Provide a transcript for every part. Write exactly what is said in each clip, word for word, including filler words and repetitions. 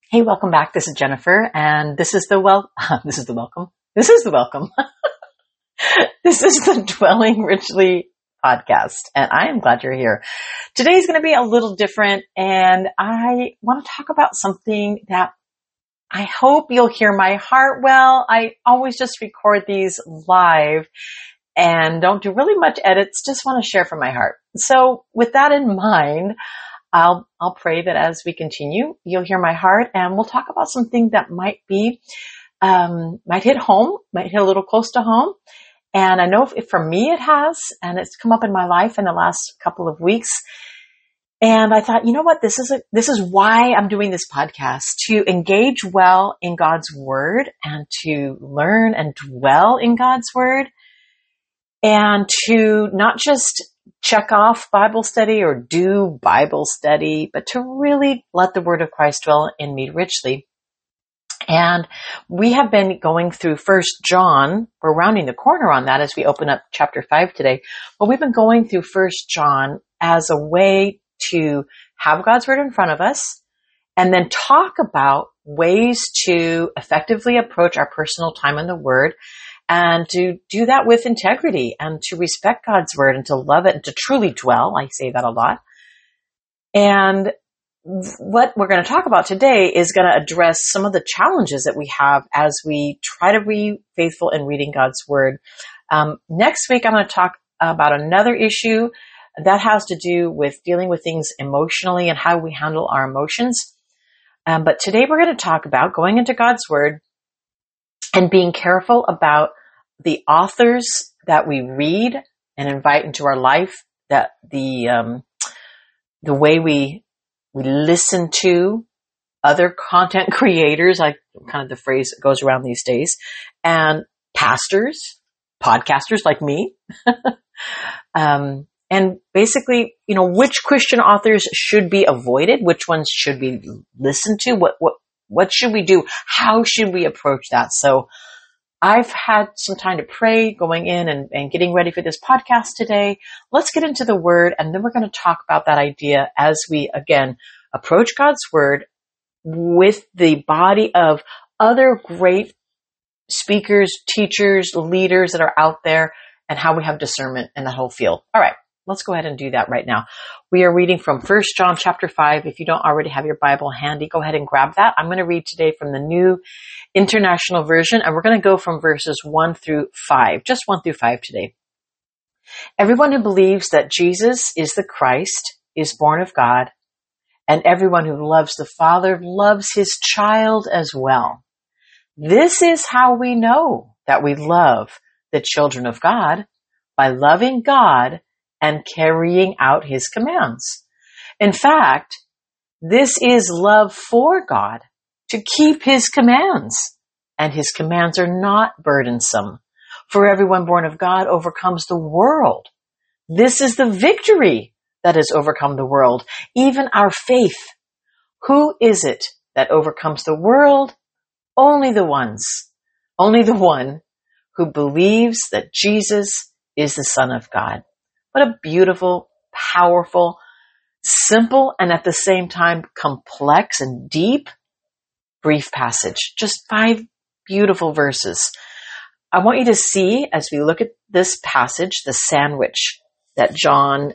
Hey, welcome back. This is Jennifer, and this is the well. This is the welcome. This is the welcome. This is the Dwelling Richly podcast, and I am glad you're here. Today is going to be a little different, and I want to talk about something that I hope you'll hear my heart well. I always just record these live and don't do really much edits. Just want to share from my heart. So, with that in mind, I'll, I'll pray that as we continue, you'll hear my heart, and we'll talk about something that might be, um, might hit home, might hit a little close to home. And I know if, if for me it has, and it's come up in my life in the last couple of weeks. And I thought, you know what? This is a, this is why I'm doing this podcast, to engage well in God's word and to learn and dwell in God's word, and to not just check off Bible study or do Bible study, but to really let the word of Christ dwell in me richly. And we have been going through First John. We're rounding the corner on that as we open up chapter five today. But we've been going through First John as a way to have God's word in front of us and then talk about ways to effectively approach our personal time in the word, and to do that with integrity and to respect God's word and to love it and to truly dwell. I say that a lot. And what we're going to talk about today is going to address some of the challenges that we have as we try to be faithful in reading God's word. Um, next week, I'm going to talk about another issue that has to do with dealing with things emotionally and how we handle our emotions. Um, but today we're going to talk about going into God's word and being careful about the authors that we read and invite into our life, that the um, the way we we listen to other content creators, like kind of the phrase that goes around these days, and pastors, podcasters like me, um, and basically, you know, which Christian authors should be avoided, which ones should we listen to, what what what should we do, how should we approach that? So I've had some time to pray going in and, and getting ready for this podcast today. Let's get into the word, and then we're going to talk about that idea as we, again, approach God's word with the body of other great speakers, teachers, leaders that are out there, and how we have discernment in the whole field. All right, let's go ahead and do that right now. We are reading from First John chapter five. If you don't already have your Bible handy, go ahead and grab that. I'm going to read today from the New International Version, and we're going to go from verses one through five, just one through five today. Everyone who believes that Jesus is the Christ is born of God, and everyone who loves the Father loves his child as well. This is how we know that we love the children of God, by loving God and carrying out his commands. In fact, this is love for God, to keep his commands, and his commands are not burdensome. For everyone born of God overcomes the world. This is the victory that has overcome the world, even our faith. Who is it that overcomes the world? Only the ones, only the one who believes that Jesus is the Son of God. What a beautiful, powerful, simple, and at the same time complex and deep, brief passage. Just five beautiful verses. I want you to see, as we look at this passage, the sandwich that John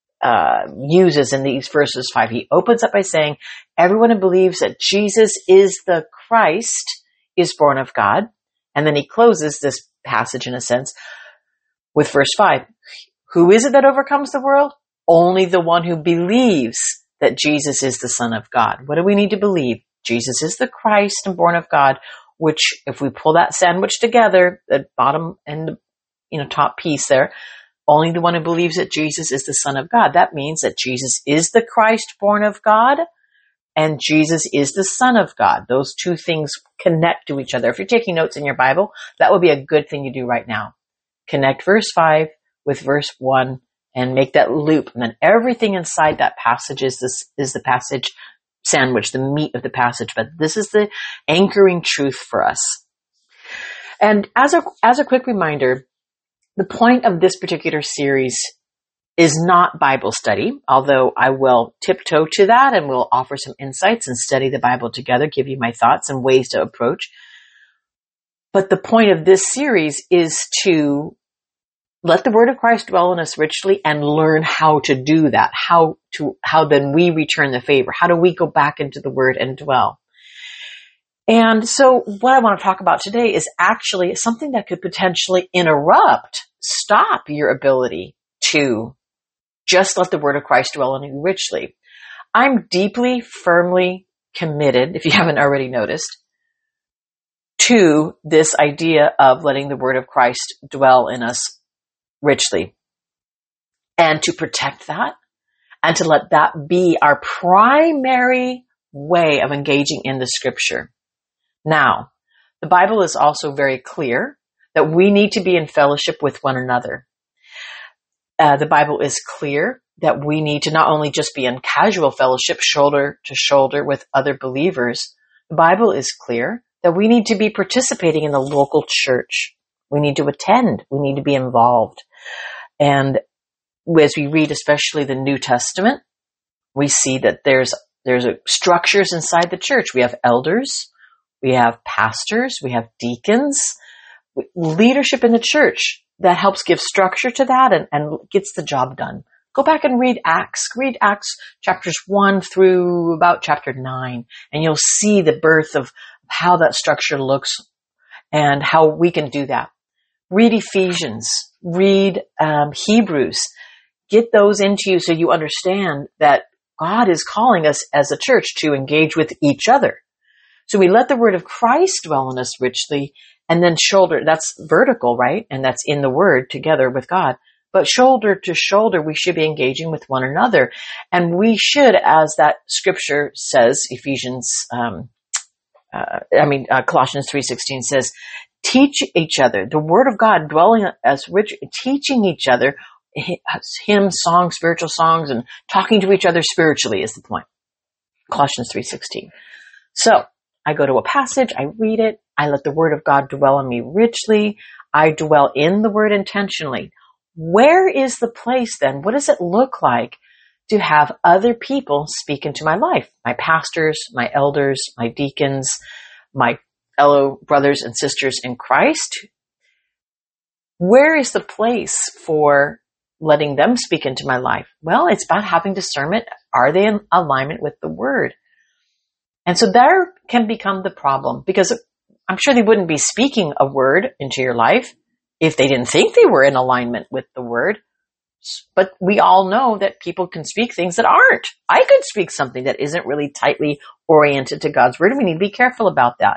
uh, uses in these verses five. He opens up by saying, everyone who believes that Jesus is the Christ is born of God. And then he closes this passage, in a sense, with verse five. Who is it that overcomes the world? Only the one who believes that Jesus is the Son of God. What do we need to believe? Jesus is the Christ and born of God, which if we pull that sandwich together, the bottom and the you know, top piece there, only the one who believes that Jesus is the Son of God. That means that Jesus is the Christ born of God and Jesus is the Son of God. Those two things connect to each other. If you're taking notes in your Bible, that would be a good thing to do right now. Connect verse five with verse one and make that loop. And then everything inside that passage is this, is the passage sandwich, the meat of the passage. But this is the anchoring truth for us. And as a, as a quick reminder, the point of this particular series is not Bible study, although I will tiptoe to that and will offer some insights and study the Bible together, give you my thoughts and ways to approach. But the point of this series is to let the word of Christ dwell in us richly and learn how to do that, how to, how then we return the favor. How do we go back into the word and dwell? And so what I want to talk about today is actually something that could potentially interrupt, stop your ability to just let the word of Christ dwell in you richly. I'm deeply, firmly committed, if you haven't already noticed, to this idea of letting the word of Christ dwell in us richly, and to protect that, and to let that be our primary way of engaging in the scripture. Now, the Bible is also very clear that we need to be in fellowship with one another. Uh, the Bible is clear that we need to not only just be in casual fellowship, shoulder to shoulder with other believers. The Bible is clear that we need to be participating in the local church. We need to attend. We need to be involved. And as we read, especially the New Testament, we see that there's there's a, structures inside the church. We have elders, we have pastors, we have deacons, leadership in the church that helps give structure to that and, and gets the job done. Go back and read Acts. Read Acts chapters one through about chapter nine, and you'll see the birth of how that structure looks and how we can do that. Read Ephesians. Read um, Hebrews. Get those into you so you understand that God is calling us as a church to engage with each other. So we let the word of Christ dwell in us richly, and then shoulder, that's vertical, right? And that's in the word together with God. But shoulder to shoulder, we should be engaging with one another. And we should, as that scripture says, Ephesians, um, uh, I mean, uh, Colossians three sixteen says, teach each other, the word of God dwelling as rich, teaching each other hymns, songs, spiritual songs, and talking to each other spiritually is the point. Colossians three sixteen. So I go to a passage, I read it, I let the word of God dwell in me richly, I dwell in the word intentionally. Where is the place then? What does it look like to have other people speak into my life? My pastors, my elders, my deacons, my fellow brothers and sisters in Christ. Where is the place for letting them speak into my life? Well, it's about having discernment. Are they in alignment with the word? And so there can become the problem, because I'm sure they wouldn't be speaking a word into your life if they didn't think they were in alignment with the word. But we all know that people can speak things that aren't. I could speak something that isn't really tightly oriented to God's word, and we need to be careful about that.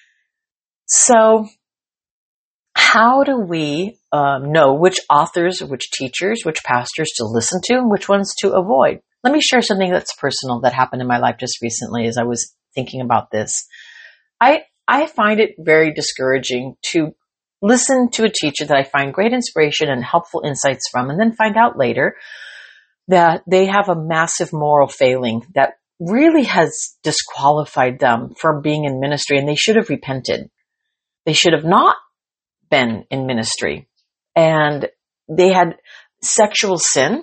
So how do we um, know which authors, which teachers, which pastors to listen to and which ones to avoid? Let me share something that's personal that happened in my life just recently as I was thinking about this. I I find it very discouraging to listen to a teacher that I find great inspiration and helpful insights from, and then find out later that they have a massive moral failing that really has disqualified them from being in ministry, and they should have repented. They should have not been in ministry. And they had sexual sin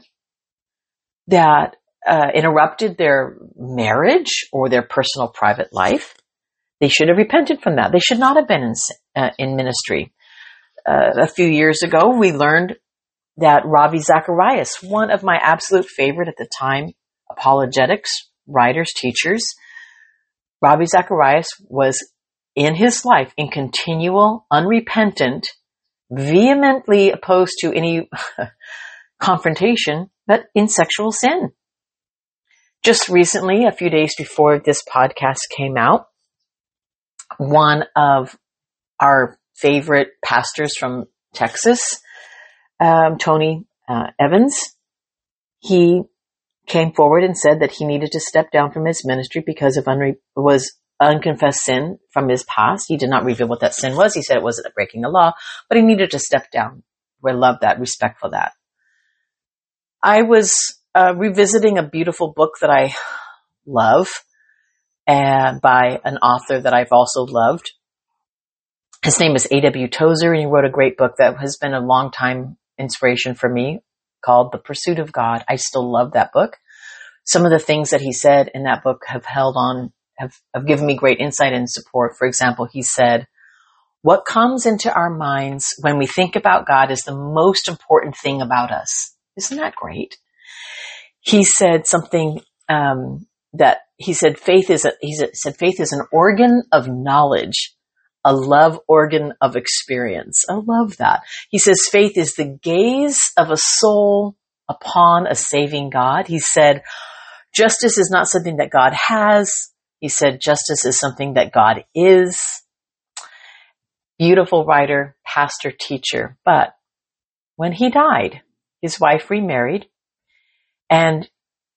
that uh, interrupted their marriage or their personal private life. They should have repented from that. They should not have been in, uh, in ministry. Uh, a few years ago, we learned that Ravi Zacharias, one of my absolute favorite at the time apologetics writers, teachers, Ravi Zacharias was in his life in continual, unrepentant, vehemently opposed to any confrontation, but in sexual sin. Just recently, a few days before this podcast came out, one of our favorite pastors from Texas, um, Tony uh, Evans, he came forward and said that he needed to step down from his ministry because of unre- was unconfessed sin from his past. He did not reveal what that sin was. He said it wasn't breaking the law, but he needed to step down. We love that, respect for that. I was uh, revisiting a beautiful book that I love, and by an author that I've also loved. His name is A W Tozer, and he wrote a great book that has been a long time inspiration for me called The Pursuit of God. I still love that book. Some of the things that he said in that book have held on, have, have given me great insight and support. For example, he said, what comes into our minds when we think about God is the most important thing about us. Isn't that great? He said something, um, that he said faith is a, he said faith is an organ of knowledge, a love organ of experience. I love that. He says faith is the gaze of a soul upon a saving God. He said justice is not something that God has. He said justice is something that God is. Beautiful writer, pastor, teacher. But when he died, his wife remarried, and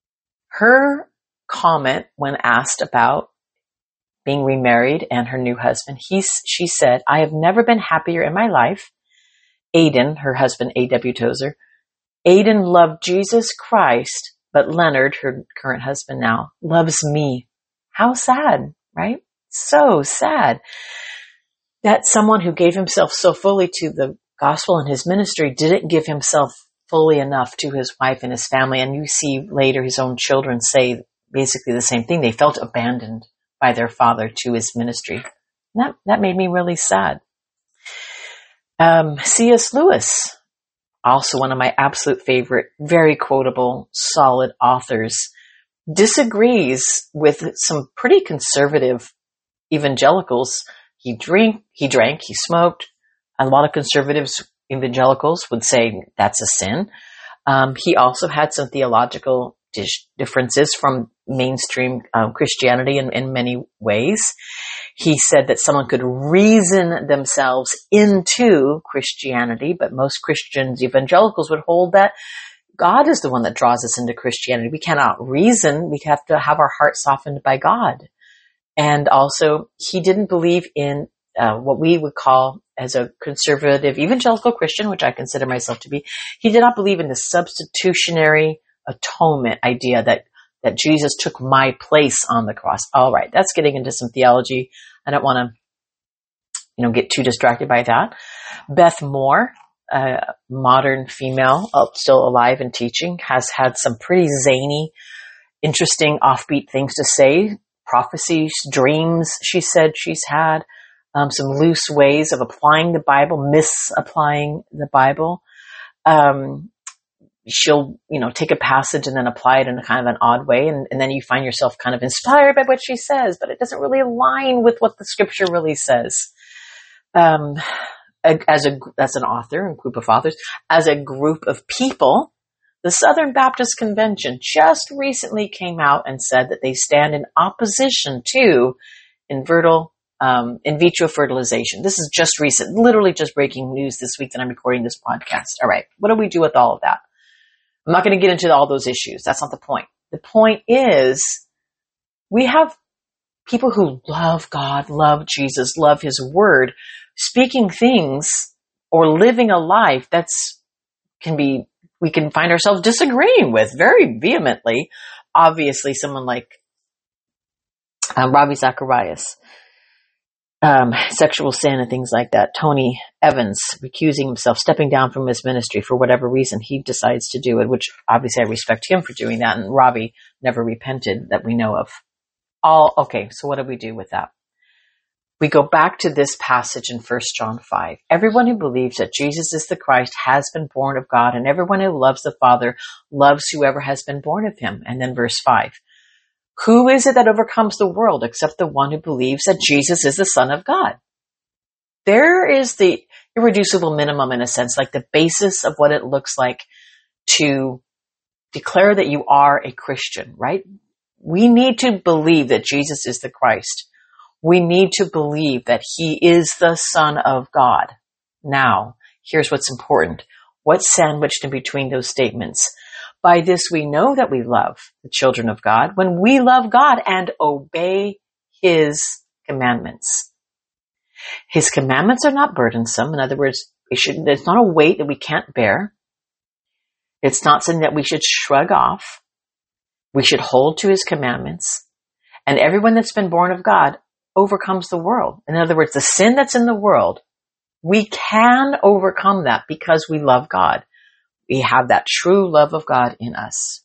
her comment when asked about being remarried and her new husband, he, she said, I have never been happier in my life. Aidan, her husband, A W Tozer, Aidan loved Jesus Christ, but Leonard, her current husband now, loves me. How sad, right? So sad that someone who gave himself so fully to the gospel and his ministry didn't give himself fully enough to his wife and his family. And you see later his own children say basically the same thing. They felt abandoned by their father to his ministry. And that, that made me really sad. Um, C S Lewis, also one of my absolute favorite, very quotable, solid authors, disagrees with some pretty conservative evangelicals. He drink, he drank, he smoked. A lot of conservatives, evangelicals would say that's a sin. Um, he also had some theological differences from mainstream um, Christianity in, in many ways. He said that someone could reason themselves into Christianity, but most Christians, evangelicals, would hold that God is the one that draws us into Christianity. We cannot reason. We have to have our heart softened by God. And also, he didn't believe in uh, what we would call, as a conservative evangelical Christian, which I consider myself to be, he did not believe in the substitutionary atonement idea that that Jesus took my place on the cross. All right, that's getting into some theology. I don't want to, you know, get too distracted by that. Beth Moore, a modern female, uh, still alive and teaching, has had some pretty zany, interesting, offbeat things to say. Prophecies, dreams, she said she's had. Um, some loose ways of applying the Bible, misapplying the Bible. Um, she'll, you know, take a passage and then apply it in a kind of an odd way. And, and then you find yourself kind of inspired by what she says, but it doesn't really align with what the scripture really says. Um, as a, as an author, a group of authors, as a group of people, the Southern Baptist Convention just recently came out and said that they stand in opposition to invertil, um, in vitro fertilization. This is just recent, literally just breaking news this week that I'm recording this podcast. All right. What do we do with all of that? I'm not going to get into all those issues. That's not the point. The point is we have people who love God, love Jesus, love his word, speaking things or living a life that's can be, we can find ourselves disagreeing with very vehemently. Obviously, someone like um, Ravi Zacharias, um, sexual sin and things like that. Tony Evans recusing himself, stepping down from his ministry for whatever reason he decides to do it, which obviously I respect him for doing that. And Ravi never repented that we know of. All okay. So what do we do with that? We go back to this passage in First John five. Everyone who believes that Jesus is the Christ has been born of God, and everyone who loves the Father loves whoever has been born of him. And then verse five. Who is it that overcomes the world except the one who believes that Jesus is the Son of God? There is the irreducible minimum, in a sense, like the basis of what it looks like to declare that you are a Christian, right? We need to believe that Jesus is the Christ. We need to believe that he is the Son of God. Now, here's what's important. What's sandwiched in between those statements? By this we know that we love the children of God when we love God and obey his commandments. His commandments are not burdensome. In other words, it should, it's not a weight that we can't bear. It's not something that we should shrug off. We should hold to his commandments. And everyone that's been born of God overcomes the world. In other words, the sin that's in the world, we can overcome that because we love God. we have that true love of God in us.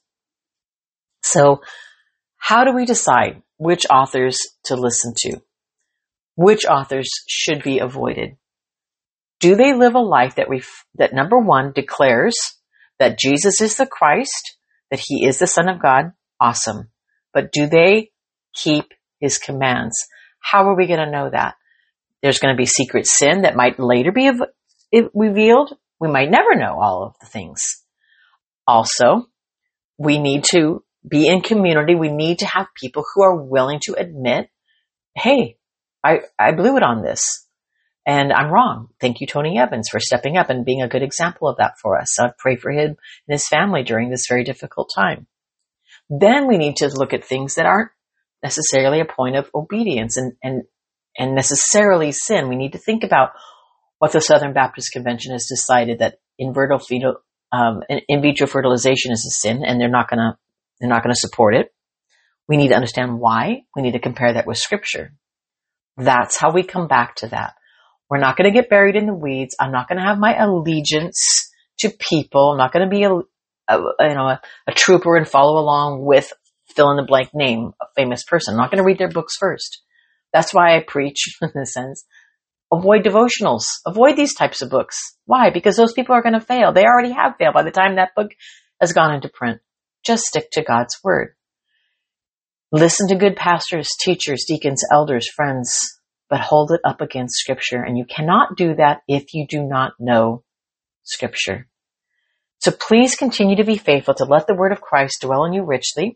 So how do we decide which authors to listen to? Which authors should be avoided? Do they live a life that we that number one declares that Jesus is the Christ, that he is the Son of God? Awesome. But do they keep his commands? How are we going to know that? There's going to be secret sin that might later be revealed. We might never know all of the things. Also, we need to be in community. We need to have people who are willing to admit, hey, I, I blew it on this and I'm wrong. Thank you, Tony Evans, for stepping up and being a good example of that for us. I pray for him and his family during this very difficult time. Then we need to look at things that aren't necessarily a point of obedience and, and, and necessarily sin. We need to think about what the Southern Baptist Convention has decided, that in vitro, fetal, um, in vitro fertilization is a sin, and they're not going to they're not going to support it. We need to understand why. We need to compare that with Scripture. That's how we come back to that. We're not going to get buried in the weeds. I'm not going to have my allegiance to people. I'm not going to be a, a you know a, a trooper and follow along with fill in the blank name, a famous person. I'm not going to read their books first. That's why I preach, in a sense. Avoid devotionals. Avoid these types of books. Why? Because those people are going to fail. They already have failed by the time that book has gone into print. Just stick to God's word. Listen to good pastors, teachers, deacons, elders, friends, but hold it up against Scripture. And you cannot do that if you do not know Scripture. So please continue to be faithful to let the word of Christ dwell in you richly.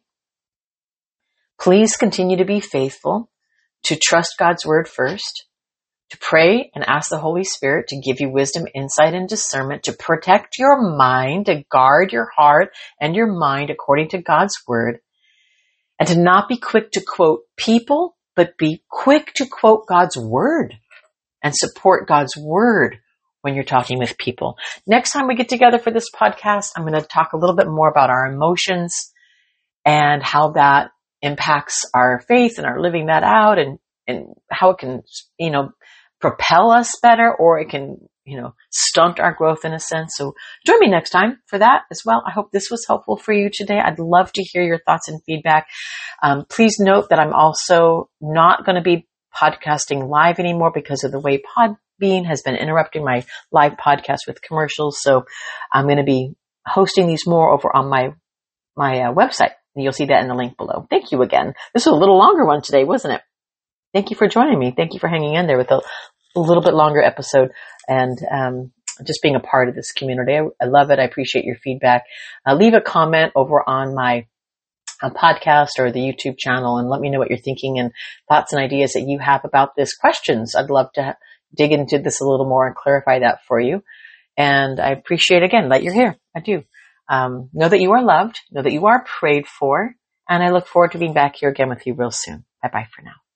Please continue to be faithful to trust God's word first, to pray and ask the Holy Spirit to give you wisdom, insight, and discernment, to protect your mind, to guard your heart and your mind according to God's word, and to not be quick to quote people, but be quick to quote God's word and support God's word when you're talking with people. Next time we get together for this podcast, I'm going to talk a little bit more about our emotions and how that impacts our faith and our living that out, and, and how it can, you know, propel us better, or it can, you know, stunt our growth in a sense. So join me next time for that as well. I hope this was helpful for you today. I'd love to hear your thoughts and feedback. Um, please note that I'm also not going to be podcasting live anymore because of the way Podbean has been interrupting my live podcast with commercials. So I'm going to be hosting these more over on my, my uh, website. And you'll see that in the link below. Thank you again. This was a little longer one today, wasn't it? Thank you for joining me. Thank you for hanging in there with a, a little bit longer episode and um, just being a part of this community. I, I love it. I appreciate your feedback. Uh, leave a comment over on my uh, podcast or the YouTube channel and let me know what you're thinking and thoughts and ideas that you have about this. Questions. I'd love to ha- dig into this a little more and clarify that for you. And I appreciate, again, that you're here. I do. Um, know that you are loved. Know that you are prayed for. And I look forward to being back here again with you real soon. Bye-bye for now.